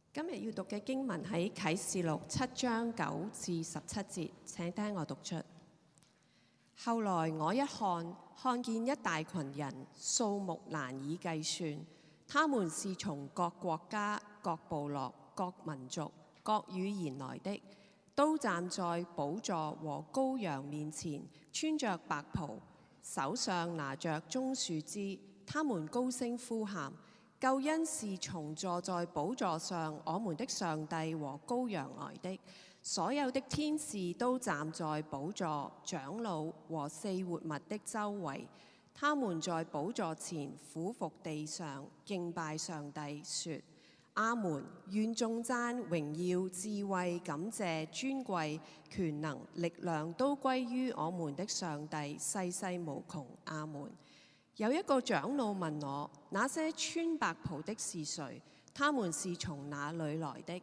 今日要讀嘅經文喺啟示錄7章9至17節，請聽我讀出。後來我一看見一大群人，數目難以計算，他們是從各國家、各部落、各民族、各語言來的，都站在寶座和羔羊面前，穿着白袍，手上拿着棕樹枝，他們高聲呼喊：救恩是從坐在寶座上我們的上帝和羔羊來的。所有的天使都站在寶座、長老和四活物的周圍，他們在寶座前俯伏地上敬拜上帝，說：阿門！願頌讚、榮耀、智慧、感謝、尊貴、權能、力量都歸於我們的上帝，世世無窮。阿門！有一個長老問我：那些穿白袍的是誰？他們是從哪裏來的？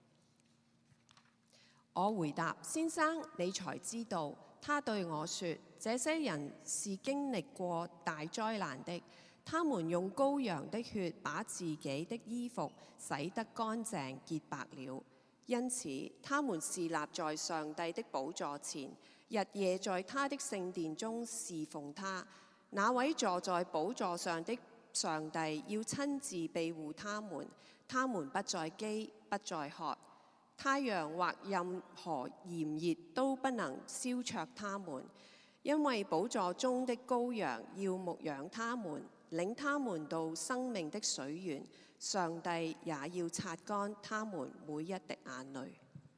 我回答：先生，你才知道。他對我說：這些人是經歷過大災難的，他們用羔羊的血把自己的衣服洗得乾淨潔白了，因此他們侍立在上帝的寶座前，日夜在他的聖殿中侍奉他。那位坐在寶座上的上帝要親自庇護他們，他們不再飢，不再渴。太陽或任何炎熱都不能燒灼他們，因為寶座中的羔羊要牧養他們，領他們到生命的水源。上帝也要擦乾他們每一滴眼淚。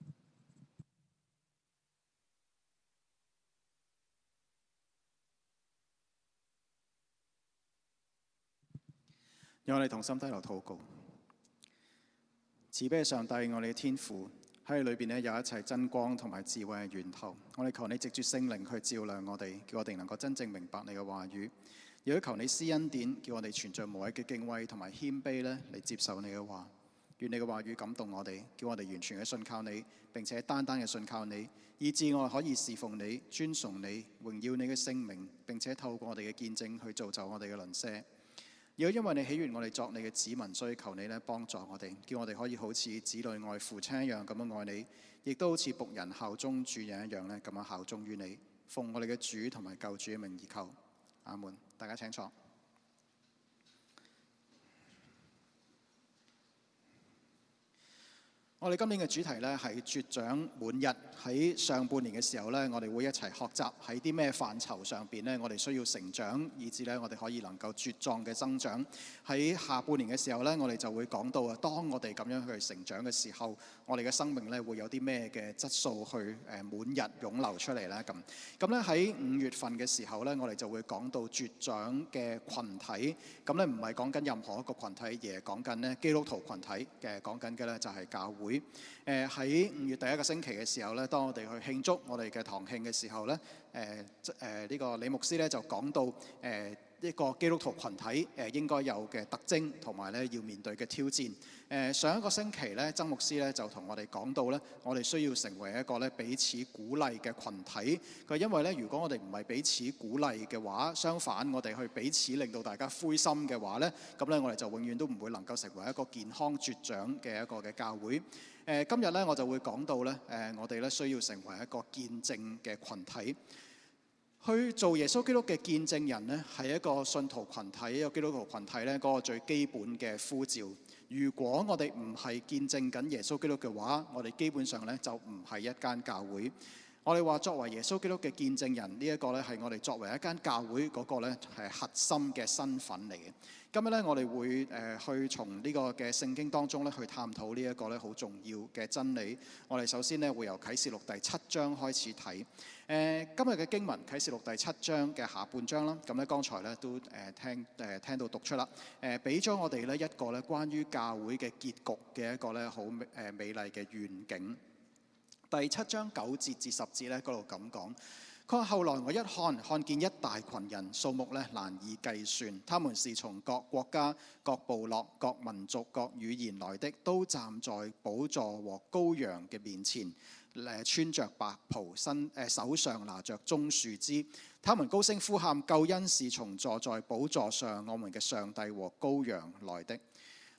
讓我哋同心低頭禱告。慈悲嘅上帝，我哋嘅天父喺裏邊有一切真光同埋智慧嘅源頭。我哋求你藉住聖靈去照亮我哋，叫我哋能夠真正明白你嘅話語。亦都求你施恩典，叫我哋存着無畏嘅敬畏同埋謙卑嚟接受你嘅話。願你嘅話語感動我哋，叫我哋完全嘅信靠你，並且單單嘅信靠你，以致我哋可以侍奉你、尊崇你、榮耀你嘅聖名，並且透過我哋嘅見證去造就我哋嘅鄰舍。如果因為你喜悅我哋作你嘅子民，所以求你幫助我哋，叫我哋可以好似子女愛父親一樣咁樣愛你，亦都好似僕人效忠主人一樣咁樣效忠於你。奉我哋嘅主同埋救主嘅名而求，阿門。大家請坐。我哋今年嘅主題係絕長滿日。喺上半年嘅時候我哋會一齊學習喺啲咩範疇上邊我哋需要成長，以致我哋可以能夠茁壯嘅增長。喺下半年嘅時候我哋就會講到當我哋咁樣去成長嘅時候，我哋嘅生命會有啲咩嘅質素去滿日湧流出嚟咧咁。咁喺5月份嘅時候我哋就會講到絕長嘅群體。咁唔係講緊任何一個群體，而係講緊基督徒群體嘅，講緊嘅就係教會。喺5月第一個星期嘅時候當我哋去慶祝我哋嘅堂慶嘅時候呢個李牧師就講到一個基督徒群體應該有嘅特徵同埋要面對嘅挑戰。上一個星期曾牧師就同我哋講到我哋需要成為一個彼此鼓勵嘅群體。佢因為如果我哋唔係彼此鼓勵嘅話，相反我哋去彼此令到大家灰心嘅話咁我哋就永遠都唔會能夠成為一個健康茁長嘅一個嘅教會。今日我就會講到我哋需要成為一個見證嘅群體。去做耶穌基督嘅見證人係一個信徒群體，一個基督徒群體嗰個最基本嘅呼召。如果我哋唔係見證緊耶穌基督嘅話，我哋基本上就唔係一間教會。我哋話作為耶穌基督嘅見證人，呢一個係我哋作為一間教會嗰個係核心嘅身份嚟嘅。今日我哋會去從呢個嘅聖經當中去探討呢一個好重要嘅真理。我哋首先會由啟示錄第7章開始睇。今日嘅經文啟示錄第7章嘅下半章啦。咁剛才都聽到讀出啦。俾咗我哋一個關於教會嘅結局嘅一個好美麗嘅願景。第7章9節至10節嗰度咁講。佢話：後來我一看見一大群人，數目難以計算，他們是從各國家、各部落、各民族、各語言來的，都站在寶座和羔羊嘅面前，穿着白袍，手上拿着棕樹枝。他們高聲呼喊：救恩是從坐在寶座上我們嘅上帝和羔羊來的。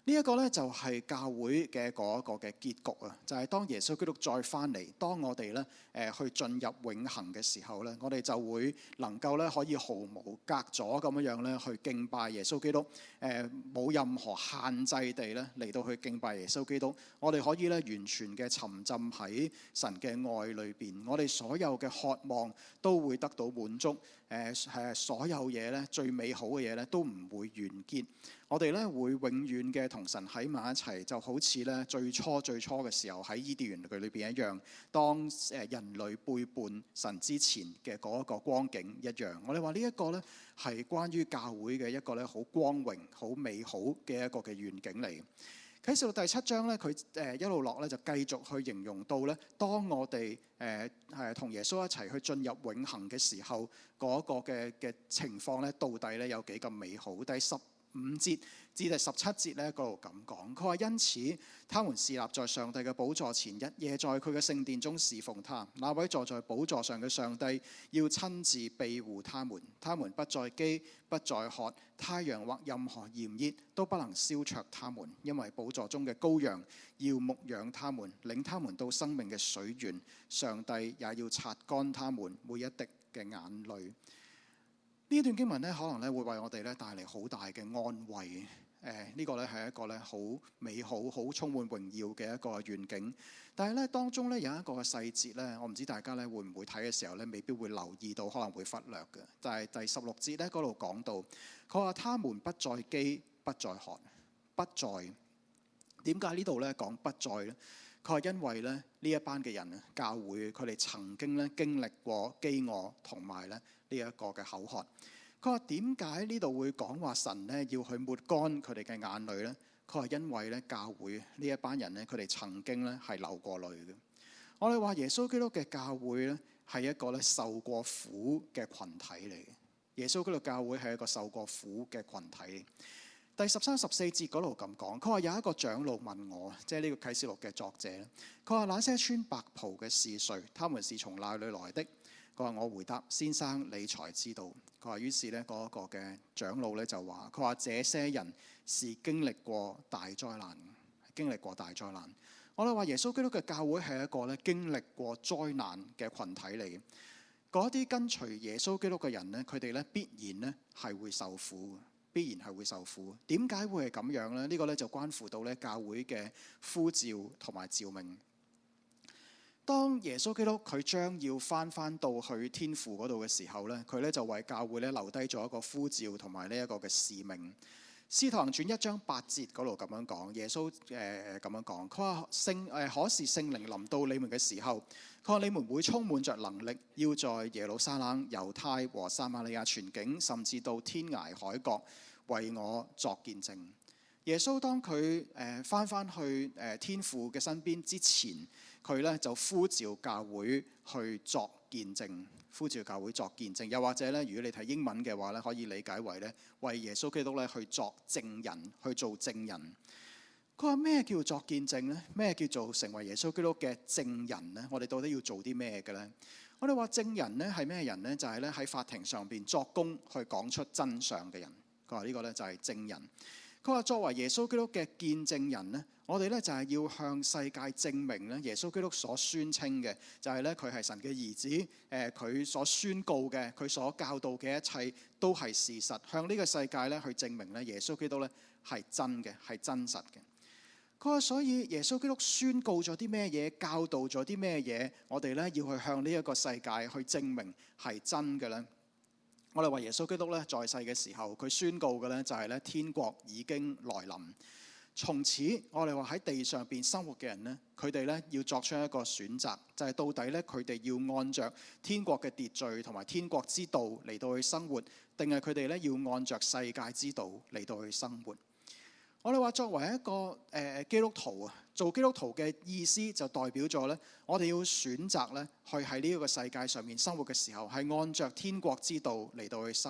呢一個咧就係教會嘅嗰一個嘅結局啊！就係當耶穌基督再翻嚟，當我哋咧去進入永恆嘅時候咧，我哋就會能夠咧可以毫無隔阻咁樣咧去敬拜耶穌基督，冇任何限制地咧嚟到去敬拜耶穌基督。我哋可以咧完全嘅沉浸喺神嘅愛裏邊，我哋所有嘅渴望都會得到滿足。所有嘢咧最美好嘅嘢咧都唔會完結。我哋咧會永遠嘅同神喺埋一齊，就好似咧最初嘅時候喺伊甸園裏邊一樣。當人類背叛神之前嘅嗰一個光景一樣。我哋話呢一個咧係關於教會嘅一個咧好光榮、好美好嘅一個嘅願景嚟。啟示錄第7章咧，佢一路落咧就繼續去形容到咧，當我哋同耶穌一齊去進入永恆嘅時候，嗰個嘅情況咧，到底咧有幾咁美好？第15節至第17節咧，嗰度咁講，佢話因此，他們侍立在上帝嘅寶座前，日夜在佢嘅聖殿中侍奉他。那位坐在寶座上嘅上帝要親自庇護他們，他們不再飢，不再渴，太陽或任何炎熱都不能燒灼他們，因為寶座中嘅羔羊要牧養他們，領他們到生命嘅水源。上帝也要擦乾他們每一滴嘅眼淚。呢段經文咧，可能咧會為我哋咧帶嚟好大嘅安慰。呢個咧係一個咧好美好、好充滿榮耀嘅一個願景。但係咧當中咧有一個嘅細節咧，我唔知大家咧會唔會睇嘅時候咧，未必會留意到，可能會忽略嘅。就係第16節咧嗰度講到，佢話他們不再飢，不再渴，不再。點解呢度咧講不再咧？佢話因為咧呢一班嘅人啊，教會佢哋曾經咧經歷過飢餓同埋咧呢一個嘅口渴。佢話點解呢度會講話神咧要去抹乾佢哋嘅眼淚咧？佢話因為咧教會呢一班人咧，佢哋曾經咧係流過淚嘅。我哋話耶穌基督嘅教會咧係一個咧受過苦嘅群體嚟嘅。耶穌基督教會係一個受過苦嘅群體。第13、14節嗰度咁講，佢話有一個長老問我，即係呢個啟示錄嘅作者，佢話那些穿白袍嘅是誰？他們是從哪裏來的？佢話我回答先生，你才知道。佢話於是咧嗰個嘅長老咧就話，佢話這些人是經歷過大災難，經歷過大災難。我哋話耶穌基督嘅教會係一個咧經歷過災難嘅群體嚟。嗰啲跟隨耶穌基督嘅人咧，佢哋咧必然咧係會受苦，必然係會受苦。點解會係咁樣咧？呢個咧就關乎到咧教會嘅呼召同埋召命。當耶穌基督佢將要翻到去天父嗰度嘅時候咧，佢咧就為教會咧留低咗一個呼召同埋呢一個嘅使命。使徒行傳1章8節嗰度咁樣講，耶穌咁樣講，佢話可是聖靈臨到你們嘅時候，佢話你們會充滿着能力，要在耶路撒冷、猶太和撒瑪利亞全境，甚至到天涯海角，為我作見證。耶穌當佢翻去天父嘅身邊之前，佢咧就呼召教會去作見證，呼召教會作見證。又或者咧，如果你睇英文嘅話咧，可以理解為咧為耶穌基督咧去作證人，去做證人。佢話咩叫作見證咧？咩叫做成為耶穌基督嘅證人咧？我哋到底要做啲咩嘅咧？我哋話證人咧係咩人咧？就係咧喺法庭上邊作供去講出真相嘅人。佢話呢個咧就係證人。佢話作為耶穌基督嘅見證人咧，我哋咧就係要向世界證明咧耶穌基督所宣稱嘅就係咧佢係神嘅兒子。佢所宣告嘅，佢所教導嘅一切都係事實，向呢個世界咧去證明咧耶穌基督咧係真嘅，係真實嘅。佢話所以耶穌基督宣告咗啲咩嘢，教導咗啲咩嘢，我哋咧要去向呢一個世界去證明係真嘅咧。我哋話耶穌基督咧在世嘅時候，佢宣告嘅咧就係咧天國已經來臨。從此我哋話喺地上邊生活嘅人咧，佢哋咧要作出一個選擇，就係到底咧佢哋要按着天國嘅秩序同埋天國之道嚟到去生活，定係佢哋咧要按着世界之道嚟到去生活。我哋話作為一個基督徒啊，做基督徒嘅意思就代表咗咧，我哋要選擇咧去喺呢一個世界上面生活嘅時候，係按着天國之道嚟到去生活。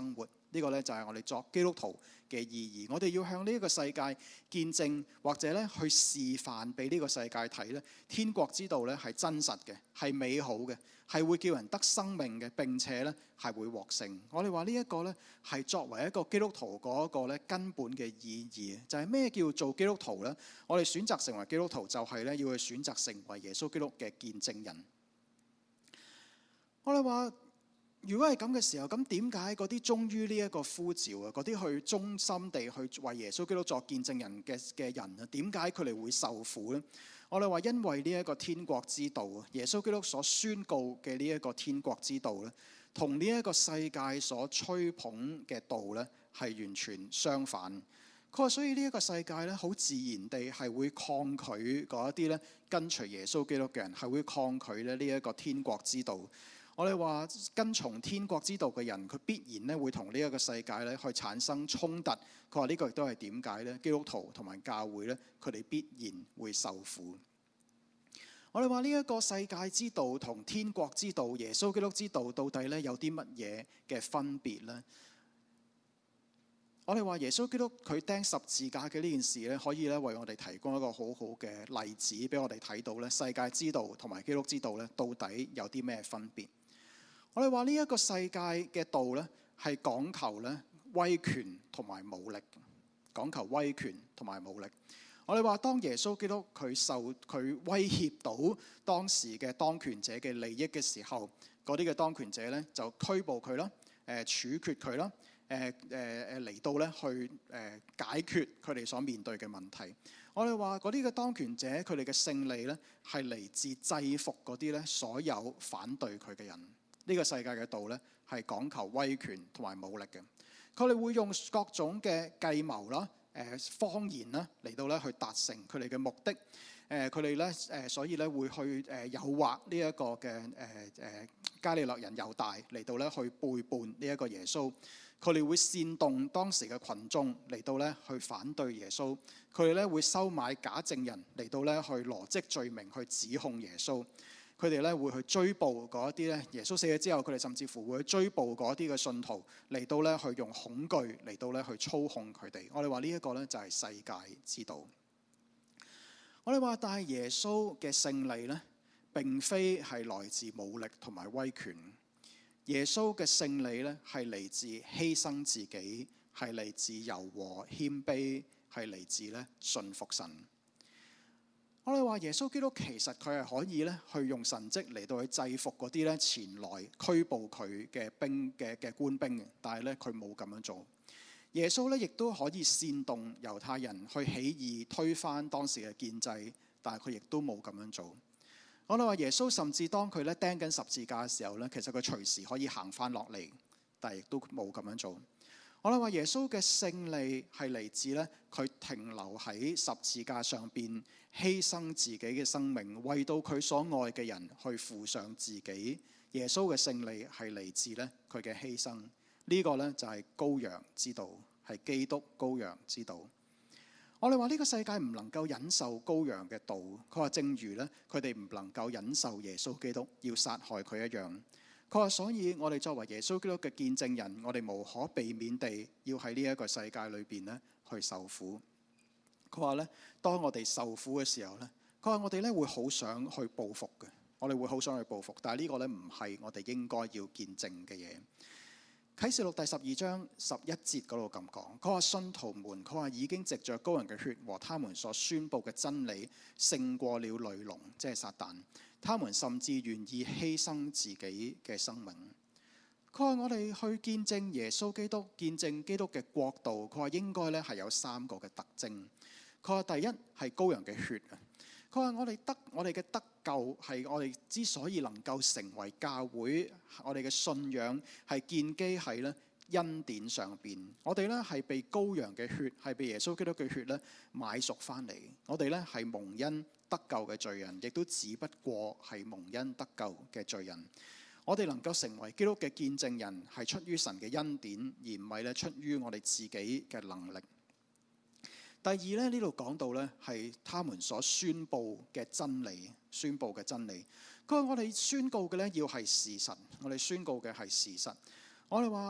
呢個咧就係我哋作基督徒嘅意義。我哋要向呢一個世界見證，或者咧去示範俾呢個世界睇咧，天國之道咧係真實嘅，係美好嘅，係會叫人得生命嘅，並且咧係會獲勝。我哋話呢一個咧係作為一個基督徒嗰一個咧根本嘅意義，就係咩叫做基督徒咧？我哋選擇成為基督徒，就係咧要去選擇成為耶穌基督嘅見證人。我哋話，如果係咁嘅時候，咁點解嗰啲忠於呢一個呼召啊，嗰啲去忠心地去為耶穌基督作見證人嘅人啊，點解佢哋會受苦呢？我哋話因為呢一個天國之道啊，耶穌基督所宣告嘅呢一個天國之道咧，同呢一個世界所吹捧嘅道咧係完全相反。佢話所以呢一個世界咧，好自然地係會抗拒嗰一啲咧跟隨耶穌基督嘅人，係會抗拒咧呢一個天國之道。我哋話跟從天國之道嘅人，佢必然咧會同呢一個世界咧去產生衝突。佢話呢個亦都係點解咧？基督徒同埋教會咧，佢哋必然會受苦。我哋話呢一個世界之道同天國之道、耶穌基督之道，到底咧有啲乜嘢嘅分別呢？我哋話耶穌基督佢釘十字架嘅呢件事咧，可以咧為我哋提供一個好好嘅例子，俾我哋睇到咧世界之道同埋基督之道咧，到底有啲咩分別？我哋話呢一個世界嘅道咧，係講求咧威權同埋武力，講求威權同埋武力。我哋話當耶穌基督佢威脅到當時嘅當權者嘅利益嘅時候，嗰啲嘅當權者咧就拘捕佢啦，處決佢啦，嚟到咧去解決佢哋所面對嘅問題。我哋話嗰啲嘅當權者佢哋嘅勝利咧，係嚟自制服嗰啲咧所有反對佢嘅人。呢個世界嘅道咧係講求威權同埋武力嘅，佢哋會用各種嘅計謀啦、謊言啦嚟到咧去達成佢哋嘅目的。佢哋咧所以咧會去誘惑呢一個嘅加利勒人猶大嚟到咧去背叛呢一個耶穌。佢哋會煽動當時嘅群眾嚟到咧去反對耶穌。佢哋咧會收買假證人嚟到咧去羅織罪名去指控耶穌。佢哋咧會去追捕嗰一啲咧，耶穌死咗之後，佢哋甚至乎會去追捕嗰啲嘅信徒嚟到咧去用恐懼嚟到咧去操控佢哋。我哋話呢一個咧就係世界之道。我哋話，但係耶穌嘅勝利咧並非係來自武力同埋威權。耶穌嘅勝利咧係嚟自犧牲自己，係嚟自柔和謙卑，係嚟自咧信服神。我哋話耶穌基督其實佢係可以咧去用神蹟嚟到去制服嗰啲咧前來拘捕佢嘅官兵嘅，但係咧佢冇咁樣做。耶穌咧亦都可以煽動猶太人去起義推翻當時嘅建制，但係佢亦都冇咁樣做。我哋話耶穌甚至當佢咧釘緊十字架嘅時候咧，其實佢隨時可以行翻落嚟，但係亦都冇咁樣做。我哋話耶穌嘅勝利係嚟自咧佢停留喺十字架上邊，犧牲自己嘅生命，為到佢所愛嘅人去付上自己。耶穌嘅勝利係嚟自咧佢嘅犧牲。呢個咧就係羔羊之道，係基督羔羊之道。我哋話呢個世界唔能夠忍受羔羊嘅道，佢話正如咧佢哋唔能夠忍受耶穌基督要殺害佢一樣。佢話所以我哋作為耶穌基督嘅見證人，我哋無可避免地要喺呢一個世界裏邊咧去受苦。佢話咧，當我哋受苦嘅時候咧，佢話我哋咧會好想去報復嘅，我哋會好想去報復，但係呢個咧唔係我哋應該要見證嘅嘢。啟示錄第12章11節嗰度咁講，佢話信徒們，佢話已經藉着羔羊嘅血和他們所宣佈嘅真理，勝過了雷龍，即係撒旦。他們甚至願意犧牲自己嘅生命。佢話我哋去見證耶穌基督，見證基督嘅國度。佢話應該咧係有3個嘅特徵。佢話第一係羔羊嘅血啊。佢話我哋嘅得救係我哋之所以能夠成為教會，我哋嘅信仰係建基喺咧恩典上邊。我哋咧係被羔羊嘅血，係被耶穌基督嘅血咧買贖翻嚟。我哋咧係蒙恩得救嘅罪人，亦都只不過係蒙恩得救嘅罪人。我哋能夠成為基督嘅見證人，係出於神嘅恩典，而唔係咧出於我哋自己嘅能力。第二咧，呢度講到咧係他們所宣佈嘅真理，宣佈嘅真理。佢話我哋宣告嘅咧要係事實，我哋宣告嘅係事實。我哋話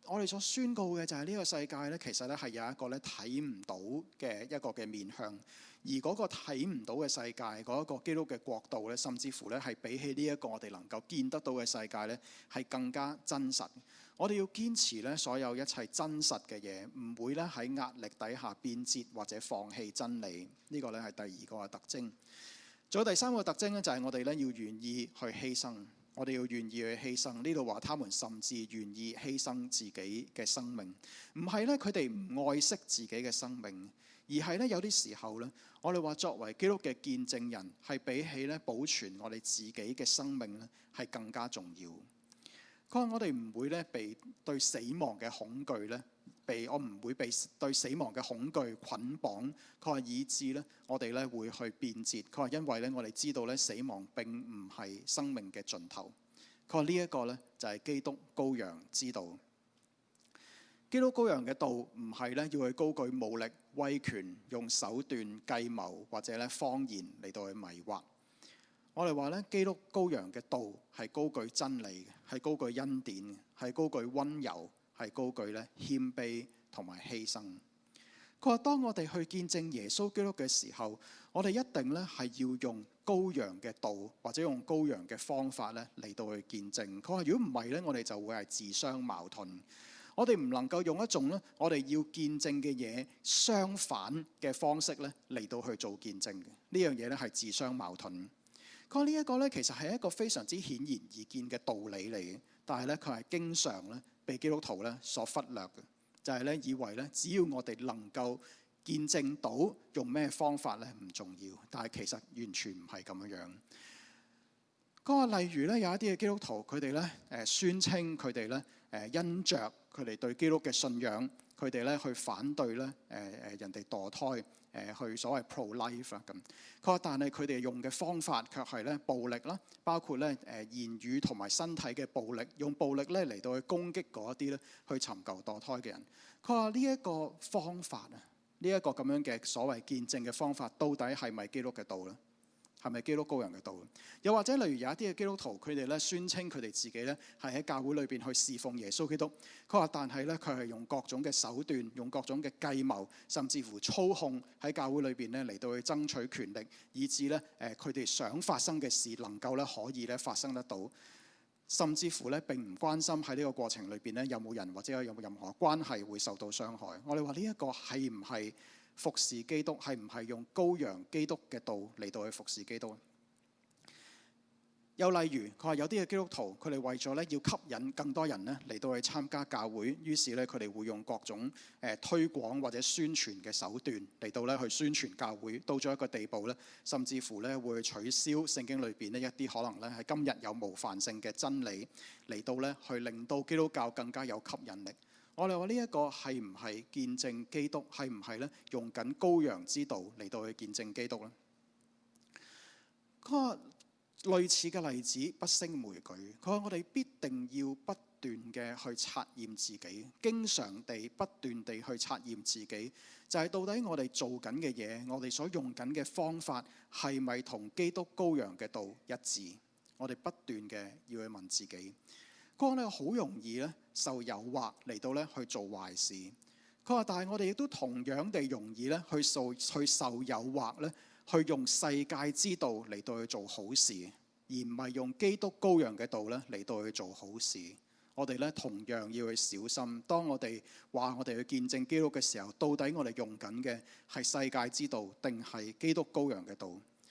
我哋所宣告嘅就係呢個世界咧，其實咧係有一個咧睇唔到嘅一個嘅面向，而嗰個睇唔到嘅世界，嗰一個基督嘅國度咧，甚至乎咧係比起呢一個我哋能夠見得到嘅世界咧，係更加真實。我哋要堅持咧所有一切真實嘅嘢，唔會咧喺壓力底下變節或者放棄真理。呢個咧係第二個嘅特徵。仲有第三個特徵咧，就係我哋咧要願意去犧牲。我哋要願意去犧牲。呢度話，他們甚至願意犧牲自己嘅生命，唔係咧佢哋唔愛惜自己嘅生命，而係咧有啲時候咧，我哋話作為基督嘅見證人，係比起咧保存我哋自己嘅生命咧，係更加重要。佢話我哋唔會咧被對死亡嘅恐懼咧，我唔會被對死亡嘅恐懼捆綁。佢話以致咧我哋咧會去變節。佢話因為咧我哋知道咧死亡並唔係生命嘅盡頭。佢話呢一個咧就係基督羔羊之道。基督羔羊嘅道唔係咧要去高舉武力威權，用手段計謀或者咧謊言嚟到去迷惑。我哋話咧，基督羔羊嘅道係高舉真理嘅，係高舉恩典嘅，係高舉溫柔，係高舉咧謙卑同埋犧牲。佢話當我哋去見證耶穌基督嘅時候，我哋一定咧係要用羔羊嘅道或者用羔羊嘅方法咧嚟到去見證。佢話如果唔係咧，我哋就會係自相矛盾。我哋唔能夠用一種咧我哋要見證嘅嘢相反嘅方式咧嚟到去做見證嘅。呢樣嘢咧係自相矛盾。佢話呢一個咧其實係一個非常之顯然易見嘅道理嚟嘅，但係咧佢係經常咧被基督徒咧所忽略嘅，就係咧以為咧只要我哋能夠見證到用咩方法咧唔重要，但係其實完全唔係咁樣樣。佢話例如咧有一啲嘅基督徒佢哋咧宣稱佢哋咧因着佢哋對基督嘅信仰，佢哋咧去反對咧人哋墮胎。去所謂 pro-life 啊咁，佢話但係佢哋用嘅方法卻係咧暴力啦，包括咧言語同埋身體嘅暴力，用暴力咧嚟到去攻擊嗰一啲咧去尋求墮胎嘅人。佢話呢一個方法啊，呢一個咁樣嘅所謂見證嘅方法，到底係咪基督嘅道咧？係咪基督羔羊嘅道？又或者例如有一啲嘅基督徒，佢哋咧宣稱佢哋自己咧係喺教會裏邊去侍奉耶穌基督。佢話但係咧佢係用各種嘅手段，用各種嘅計謀，甚至乎操控喺教會裏邊咧嚟到去爭取權力，以致咧佢哋想發生嘅事能夠咧可以咧發生得到，甚至乎咧並唔關心喺呢個過程裏邊咧有冇人或者有冇任何關係會受到傷害。我哋話呢一個係唔係服侍基督，係唔係用羔羊基督嘅道嚟到去服侍基督？又例如，佢話有啲嘅基督徒，佢哋為咗咧要吸引更多人咧嚟到去參加教會，於是咧佢哋會用各種推廣或者宣傳嘅手段嚟到咧去宣傳教會，到咗一個地步咧，甚至乎咧會取消聖經裏邊呢一啲可能咧係今日有模範性嘅真理，嚟到咧去令到基督教更加有吸引力。我哋話呢一個係唔係見證基督？係唔係咧用緊羔羊之道嚟到去見證基督咧？佢話類似嘅例子不勝枚舉。佢話我哋必定要不斷嘅去測驗自己，經常地不斷地去測驗自己，就係到底我哋做緊嘅嘢，我哋所用緊嘅方法係咪同基督羔羊嘅道一致？我哋不斷嘅要去問自己。佢話咧好容易咧受誘惑嚟到咧去做壞事。佢話但係我哋亦都同樣地容易咧去受誘惑咧去用世界之道嚟到去做好事，而唔係用基督羔羊嘅道咧嚟到去做好事。我哋咧同樣要去小心，當我哋話我哋去見證基督嘅時候，到底我哋用緊嘅係世界之道定係基督羔羊嘅道？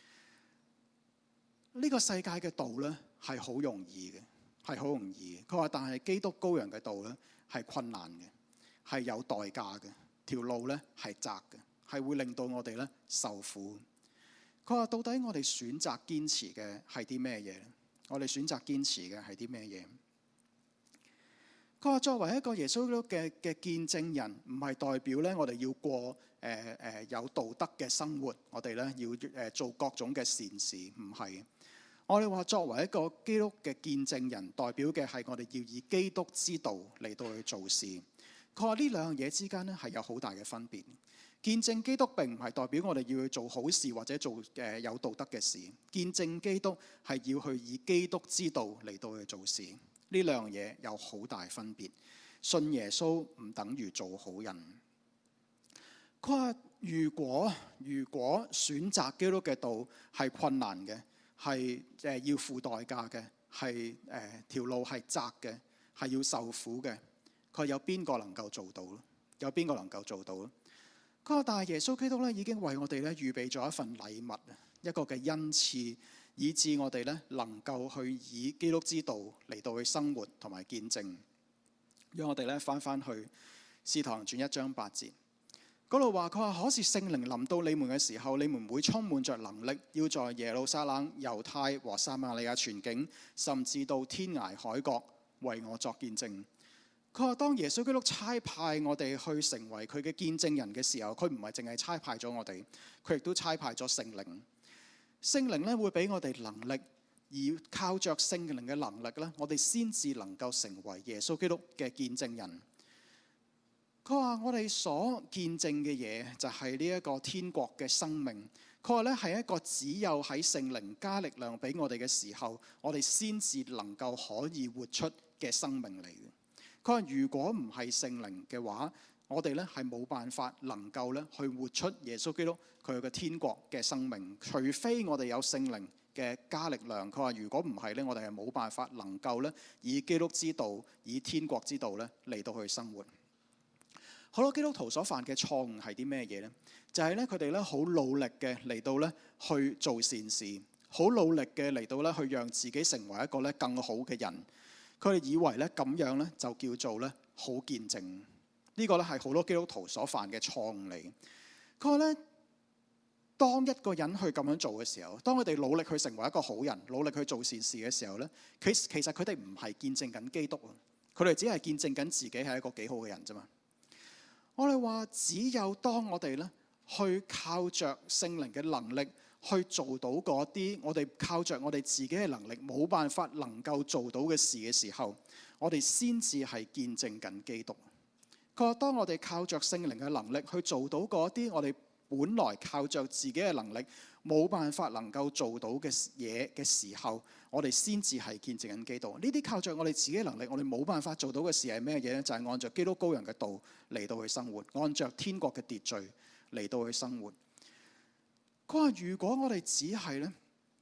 呢個世界嘅道咧係好容易嘅。係好容易。佢話但係基督羔羊嘅道咧係困難嘅，係有代價嘅，條路咧係窄嘅，係會令到我哋咧受苦。佢話到底我哋選擇堅持嘅係啲咩嘢？我哋選擇堅持嘅係啲咩嘢？佢話作為一個耶穌基督嘅見證人，唔係代表咧我哋要過有道德嘅生活，我哋咧要做各種嘅善事，唔係。我哋話作為一個基督嘅見證人，代表嘅係我哋要以基督之道嚟到去做事。佢話呢兩樣嘢之間咧係有好大嘅分別。見證基督並唔係代表我哋要去做好事或者做有道德嘅事。見證基督係要去以基督之道嚟到去做事。呢兩樣嘢有好大分別。 信耶穌唔等於做好人。佢話如果選擇基督嘅道係困難嘅，係要付代價嘅，係條路係窄嘅，係要受苦嘅，佢話有邊個能夠做到咧？有邊個能夠做到咧？佢話但係耶穌基督咧已經為我哋咧預備咗一份禮物，一個嘅恩賜，以致我哋咧能夠去以基督之道嚟到去生活同埋見證。讓我哋咧翻去《使徒行傳》1章8節。嗰度話，佢話可是聖靈臨到你們嘅時候，你們會充滿着能力，要在耶路撒冷、猶太和撒瑪利亞全境，甚至到天涯海角，為我作見證。佢話當耶穌基督差派我哋去成為佢嘅見證人嘅時候，佢唔係淨係差派咗我哋，佢亦都差派咗聖靈。聖靈咧會俾我哋能力，而靠着聖靈嘅能力咧，我哋先至能夠成為耶穌基督嘅見證人。佢話我哋所見證嘅嘢就係呢一個天國嘅生命。佢話咧係一個只有喺聖靈加力量俾我哋嘅時候，我哋先至能夠可以活出嘅生命嚟嘅。佢話如果唔係聖靈嘅話，我哋咧係冇辦法能夠咧去活出耶穌基督佢嘅天國嘅生命，除非我哋有聖靈嘅加力量。佢話如果唔係咧，我哋係冇辦法能夠咧以基督之道、以天國之道咧嚟到去生活。好多基督徒所犯嘅錯誤係啲咩嘢呢？就係咧佢哋咧好努力嘅嚟到咧去做善事，好努力嘅嚟到咧去讓自己成為一個咧更好嘅人。佢哋以為咧咁樣咧就叫做咧好見證。呢個咧係好多基督徒所犯嘅錯誤嚟。佢話咧，當一個人去咁樣做嘅時候，當佢哋努力去成為一個好人，努力去做善事嘅時候咧，其實佢哋唔係見證緊基督啊，佢哋只係見證緊自己係一個幾好嘅人啫嘛。我哋話只有當我哋咧去靠着聖靈嘅能力去做到嗰啲我哋靠着我哋自己嘅能力冇辦法能夠做到嘅事嘅時候，我哋先至係見證緊基督。佢話當我哋靠着聖靈嘅能力去做到嗰啲我哋本來靠着自己嘅能力冇辦法能夠做到嘅嘢嘅時候，我哋先至係見證緊基督。呢啲靠着我哋自己嘅能力，我哋冇辦法做到嘅事係咩嘢呢？就係按照基督羔羊嘅道嚟到去生活，按照天國嘅秩序嚟到去生活。佢話如果我哋只係咧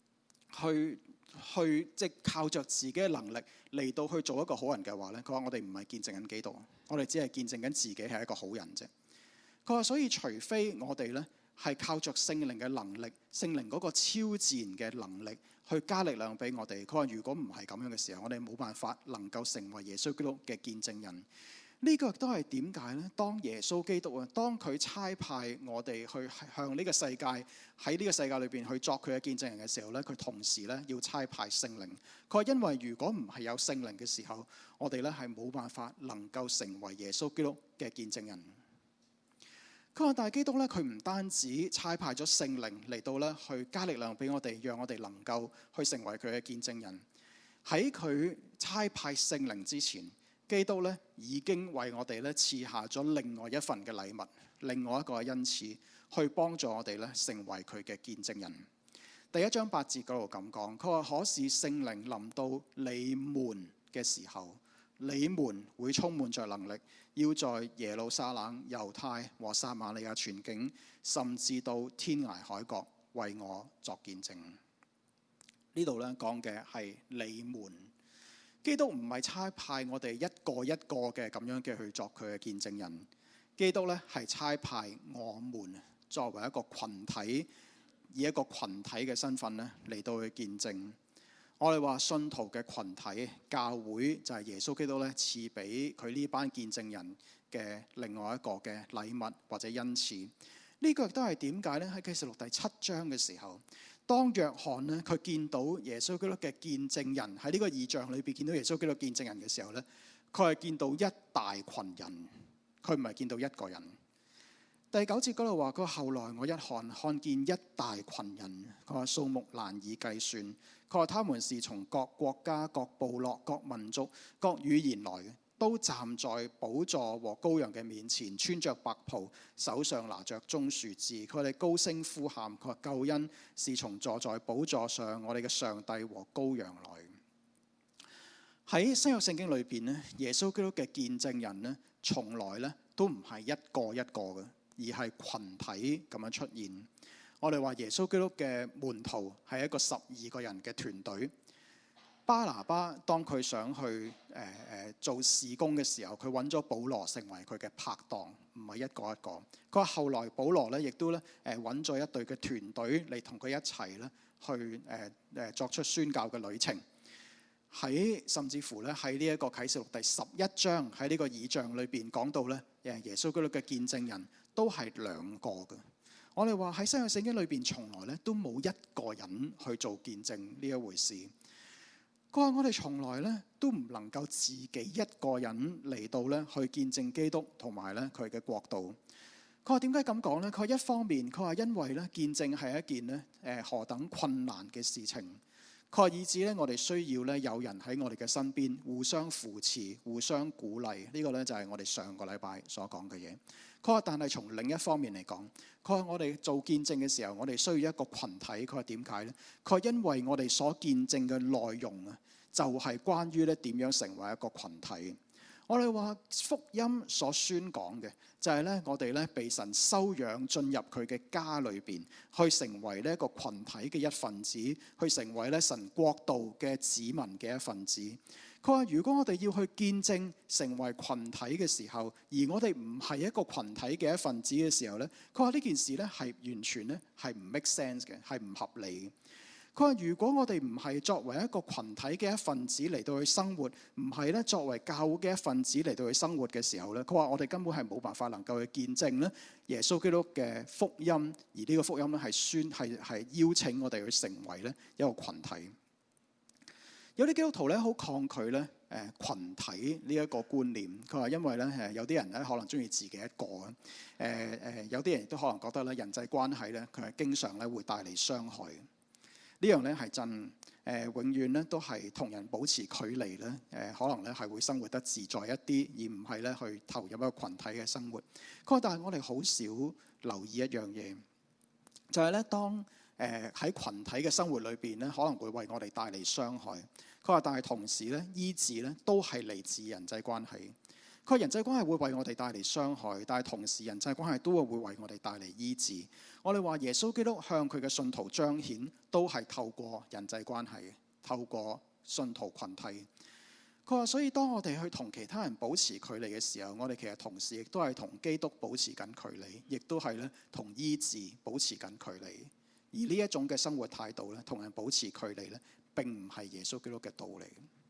去即靠着自己嘅能力嚟到去做一個好人嘅話咧，佢話我哋唔係見證緊基督，我哋只係見證緊自己係一個好人啫。佢話所以除非我哋咧係靠着聖靈嘅能力，聖靈嗰個超自然嘅能力去加力量俾我哋。佢話如果唔係咁樣嘅時候，我哋冇辦法能夠成為耶穌基督嘅見證人。呢個亦都係點解咧？當耶穌基督啊，當佢差派我哋去向呢個世界喺呢個世界裏邊去作佢嘅見證人嘅時候咧，佢同時咧要差派聖靈。佢話因為如果唔係有聖靈嘅時候，我哋咧係冇辦法能夠成為耶穌基督嘅見證人。佢話但係基督咧，佢唔單止差派咗聖靈嚟到咧去加力量俾我哋，讓我哋能夠去成為佢嘅見證人。喺佢差派聖靈之前，基督咧已經為我哋咧賜下咗另外一份嘅禮物，另外一個恩賜，去幫助我哋咧成為佢嘅見證人。第1章8節嗰度咁講，佢話可是聖靈臨到你們嘅時候，你們會充滿着能力，要在耶路撒冷、猶太和撒瑪利亞全境，甚至到天涯海角，為我作見證。呢度咧講嘅係你們。基督唔係差派我哋一個一個嘅咁樣嘅去作佢嘅見證人，基督咧係差派我們作為一個群體，以一個群體嘅身份咧嚟到去見證。我哋話信徒嘅群體教會就係耶穌基督咧賜俾佢呢班見證人嘅另外一個嘅禮物或者恩賜。呢個亦都係點解咧？喺啟示錄第7章嘅時候，當約翰咧佢見到耶穌基督嘅見證人喺呢個異象裏邊見到耶穌基督見證人嘅時候咧，佢係見到一大群人，佢唔係見到一個人。第9節嗰度話，佢後來我一看見一大群人，佢話數目難以計算。佢話他們是從各國家、各部落、各民族、各語言來嘅，都站在寶座和羔羊嘅面前，穿着白袍，手上拿着棕樹枝。佢哋高聲呼喊，佢話救恩是從坐在寶座上我哋嘅上帝和羔羊來。 喺新約聖經裏邊咧，耶穌基督嘅見證人咧，從來咧都唔係一個一個嘅，而係群體咁樣出現。我哋話耶穌基督嘅門徒係一個12個人嘅團隊。巴拿巴當佢想去做事工嘅時候，佢揾咗保羅成為佢嘅拍檔，唔係一個一個。佢話後來保羅咧亦都咧揾咗一隊嘅團隊嚟同佢一齊咧去作出宣教嘅旅程。甚至乎咧喺呢一個啟示錄第11章喺呢個異象裏邊講到咧，耶穌基督嘅見證人都係2個嘅。我哋話喺新約聖經裏邊從來咧都冇一個人去做見證呢一回事。佢話我哋從來咧都唔能夠自己一個人嚟到咧去見證基督同埋咧佢嘅國度。佢話點解咁講咧？佢話一方面佢話因為咧見證係一件咧何等困難嘅事情。佢話以致咧我哋需要咧有人喺我哋嘅身邊互相扶持、互相鼓勵。呢個咧就係我哋上個禮拜所講嘅嘢。佢話但係從另一方面嚟講，佢話我哋做見證嘅時候，我哋需要一個群體。佢話點解咧？佢話因為我哋所見證嘅內容啊，就係關於咧點樣成為一個群體。我哋話福音所宣講嘅就係咧，我哋咧被神收養進入佢嘅家裏邊，去成為呢一個群體嘅一份子，去成為咧神國度嘅子民嘅一份子。佢話如果我哋要去見證成為群體嘅時候，而我哋唔係一個群體嘅一份子嘅時候咧，佢話呢件事咧係完全咧係唔 make sense 嘅，係唔合理嘅。佢話如果我哋唔係作為一個群體嘅一份子嚟到去生活，唔係咧作為教會嘅一份子嚟到去生活嘅時候咧，佢話我哋根本係冇辦法能夠去見證咧耶穌基督嘅福音，而呢個福音咧係邀請我哋去成為咧一個群體。有啲基督徒咧好抗拒咧群體呢一個觀念。佢話因為咧有啲人咧可能中意自己一個啊，有啲人亦都可能覺得咧人際關係咧佢係經常咧會帶嚟傷害。呢樣咧係真，永遠咧都係同人保持距離咧，可能咧係會生活得自在一啲，而唔係咧去投入一個群體嘅生活。佢話但係我哋好少留意一樣嘢，就係咧當喺群體嘅生活裏邊咧，可能會為我哋帶嚟傷害。佢話但係同時咧醫治咧都係嚟自人際關係。佢話人際關係會為我哋帶嚟傷害，但係同時人際關係都會為我哋帶嚟醫治。我哋話耶穌基督向佢嘅信徒彰顯，都係透過人際關係，透過信徒群體。佢話所以當我哋去同其他人保持距離嘅時候，我哋其實同時亦都係同基督保持緊距離，亦都係咧同醫治保持緊距離。而呢一種嘅生活態度咧，同人保持距離咧，並唔係耶穌基督嘅道理。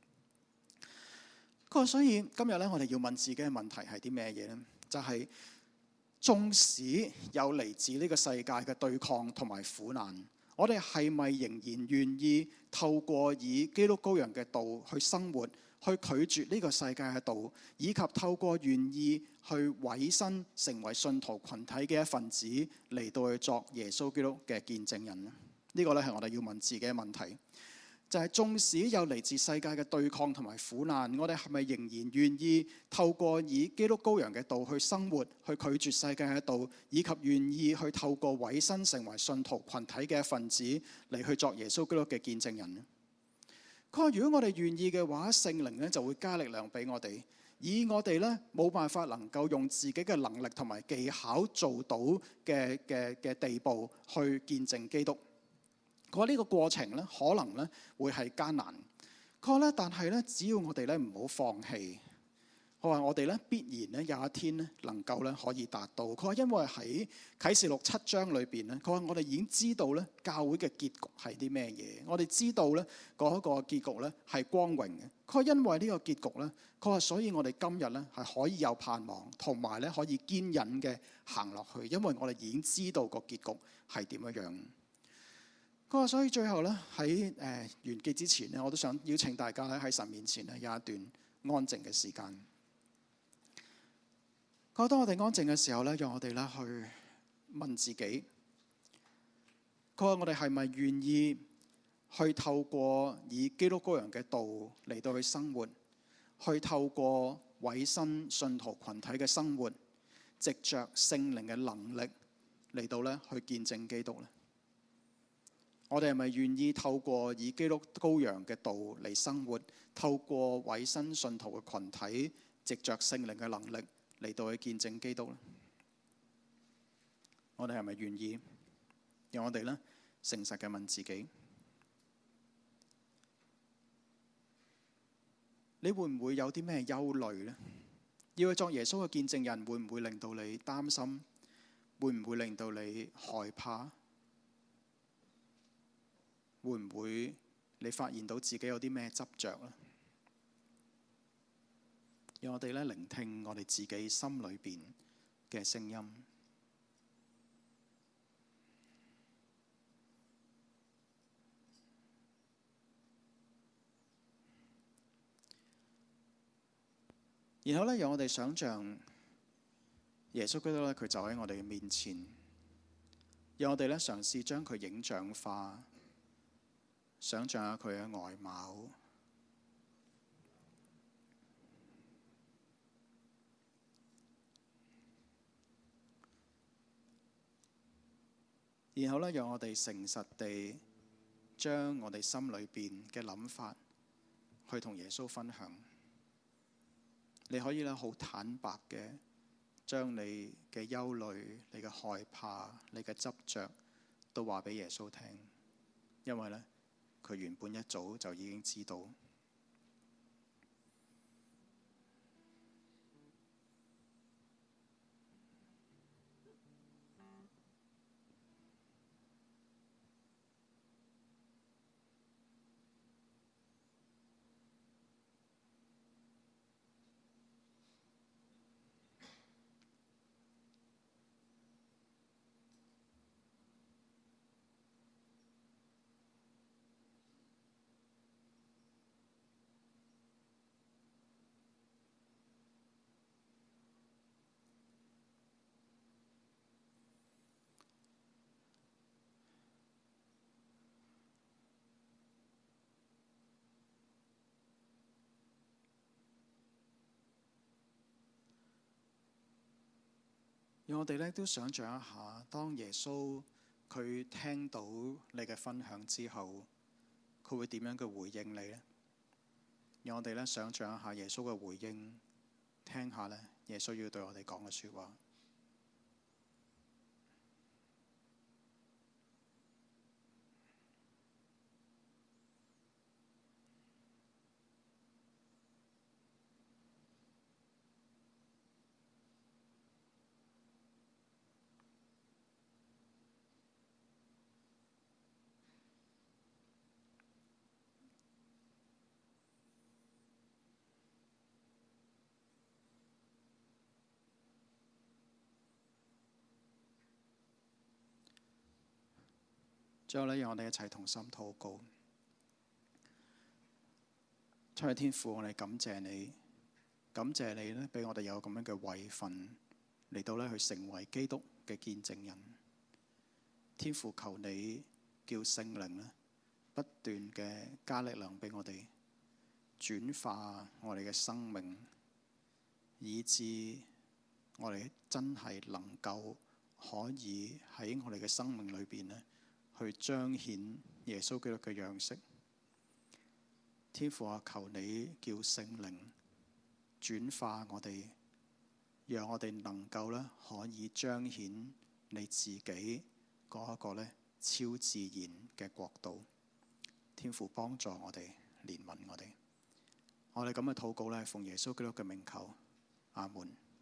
佢話所以今日咧，我哋要問自己嘅問題係啲咩嘢咧？就係縱使有嚟自呢個世界嘅對抗同埋苦難，我哋係咪仍然願意透過以基督羔羊嘅道去生活，去拒絕呢個世界嘅道，以及透過願意去委身成為信徒群體嘅一份子，嚟到去作耶穌基督嘅見證人呢？呢個咧係我哋要問自己嘅問題。就係縱使有嚟自世界嘅對抗同埋苦難，我哋係咪仍然願意透過以基督羔羊嘅道去生活，去拒絕世界嘅道，以及願意去透過委身成為信徒群體嘅一份子嚟去作耶穌基督嘅見證人呢？佢話如果我哋願意嘅話，聖靈咧就會加力量俾我哋，以我哋咧冇辦法能夠用自己嘅能力同埋技巧做到嘅地步去見證基督。佢話呢個過程咧，可能咧會係艱難。佢話咧，但係咧，只要我哋咧唔好放棄，佢話我哋咧必然咧有一天咧能夠咧可以達到。佢話因為喺啟示錄7章裏邊咧，佢話我哋已經知道咧教會嘅結局係啲咩嘢。我哋知道咧嗰個結局咧係光榮嘅。佢話因為呢個結局咧，佢話所以我哋今日咧係可以有盼望，同埋咧可以堅忍嘅行落去，因為我哋已經知道個結局係點樣。佢話所以最後咧喺完結之前咧，我都想邀請大家咧喺神面前咧有一段安靜嘅時間。佢話當我哋安靜嘅時候咧，讓我哋咧去問自己。佢話我哋係咪願意去透過以基督羔羊嘅道嚟到去生活，去透過委身信徒群體嘅生活，藉着聖靈嘅能力嚟到咧去見證基督咧？ 我哋係咪願意透過以基督羔羊嘅道嚟生活，透過委身信徒嘅群體，藉着聖靈嘅能力嚟到去見證基督呢？我哋係咪願意？讓我哋呢誠實嘅問自己：你會唔會有啲咩憂慮呢？要去作耶穌嘅見證人，會唔會令到你擔心？會唔會令到你害怕？會唔會你發現到自己有啲咩執着呢？讓我哋呢聆聽我哋自己心裏邊嘅聲音。然後呢，讓我哋想像耶穌基督呢，佢就喺我哋嘅面前，讓我哋呢嘗試將佢影像化，想像下佢嘅外貌，然後呢，讓我哋誠實地將我哋心裏邊嘅諗法去同耶穌分享。你可以咧好坦白嘅將你嘅憂慮、你嘅害怕、你嘅執着都話俾耶穌聽，因為呢，佢原本一早就已經知道。讓我哋咧都想像一下，當耶穌佢聽到你嘅分享之後，佢會點樣嘅回應你呢？讓我哋咧想像一下耶穌嘅回應，聽下咧耶穌要對我哋講嘅説話。最後呢，讓我哋一齊同心禱告。親愛的天父，我哋感謝你，感謝你呢，俾我哋有咁樣嘅位份嚟到呢去成為基督嘅見證人。天父，求你叫聖靈呢不斷嘅加力量俾我哋，轉化我哋嘅生命，以致我哋真係能夠可以喺我哋嘅生命裏邊呢，去彰顯耶穌基督嘅樣式。天父啊，求你叫聖靈轉化我哋，讓我哋能夠咧可以彰顯你自己嗰一個咧超自然嘅國度。天父幫助我哋，憐憫我哋。我哋咁嘅禱告咧，奉耶穌基督嘅名求，阿門。